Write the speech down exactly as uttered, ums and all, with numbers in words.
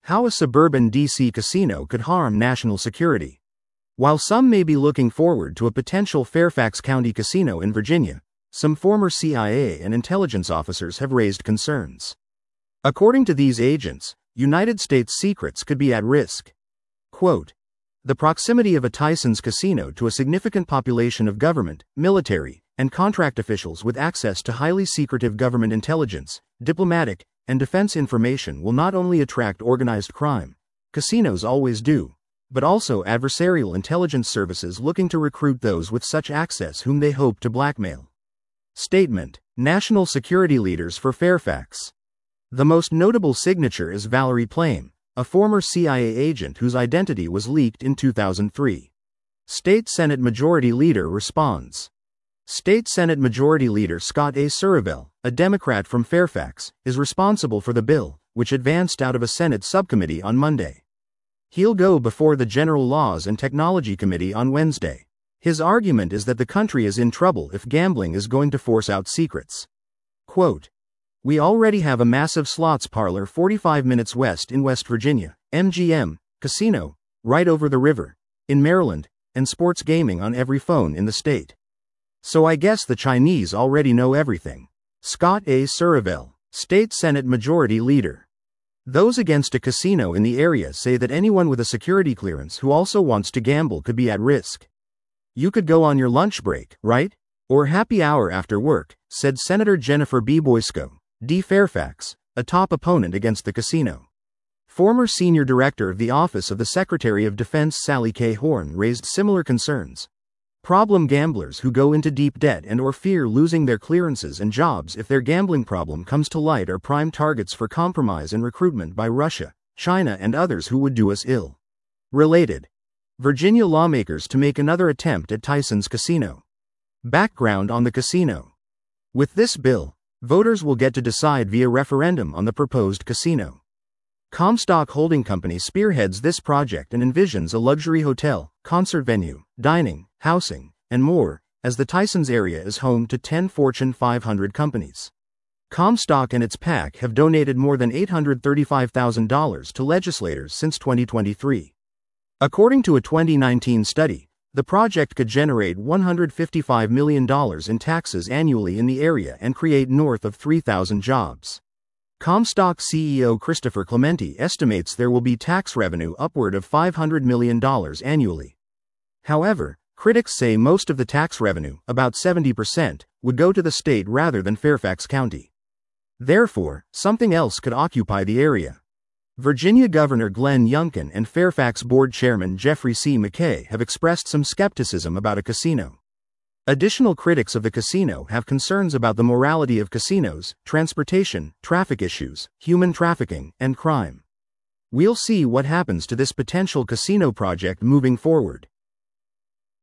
How a suburban D C casino could harm national security. While some may be looking forward to a potential Fairfax County casino in Virginia, some former C I A and intelligence officers have raised concerns. According to these agents, United States secrets could be at risk. Quote, "The proximity of a Tysons casino to a significant population of government, military, and contract officials with access to highly secretive government intelligence, diplomatic, and defense information will not only attract organized crime, casinos always do, but also adversarial intelligence services looking to recruit those with such access whom they hope to blackmail." Statement: National security leaders for Fairfax. The most notable signature is Valerie Plame, a former C I A agent whose identity was leaked in two thousand three. State Senate Majority Leader responds. State Senate Majority Leader Scott A. Surreville, a Democrat from Fairfax, is responsible for the bill, which advanced out of a Senate subcommittee on Monday. He'll go before the General Laws and Technology Committee on Wednesday. His argument is that the country is in trouble if gambling is going to force out secrets. Quote, "We already have a massive slots parlor forty-five minutes west in West Virginia, M G M, casino, right over the river, in Maryland, and sports gaming on every phone in the state. So I guess the Chinese already know everything." Scott A. Surreville, State Senate Majority Leader. Those against a casino in the area say that anyone with a security clearance who also wants to gamble could be at risk. "You could go on your lunch break, right? Or happy hour after work," said Senator Jennifer B. Boysko, D. Fairfax, a top opponent against the casino. Former Senior Director of the Office of the Secretary of Defense Sally K. Horn raised similar concerns. Problem gamblers who go into deep debt and or fear losing their clearances and jobs if their gambling problem comes to light are prime targets for compromise and recruitment by Russia, China and others who would do us ill. Related. Virginia lawmakers to make another attempt at Tysons Casino. Background on the casino. With this bill, voters will get to decide via referendum on the proposed casino. Comstock Holding Company spearheads this project and envisions a luxury hotel, concert venue, dining, housing, and more, as the Tysons area is home to ten Fortune five hundred companies. Comstock and its PAC have donated more than eight hundred thirty-five thousand dollars to legislators since twenty twenty-three. According to a twenty nineteen study, the project could generate one hundred fifty-five million dollars in taxes annually in the area and create north of three thousand jobs. Comstock C E O Christopher Clementi estimates there will be tax revenue upward of five hundred million dollars annually. However, critics say most of the tax revenue, about seventy percent, would go to the state rather than Fairfax County. Therefore, something else could occupy the area. Virginia Governor Glenn Youngkin and Fairfax Board Chairman Jeffrey C. McKay have expressed some skepticism about a casino. Additional critics of the casino have concerns about the morality of casinos, transportation, traffic issues, human trafficking, and crime. We'll see what happens to this potential casino project moving forward.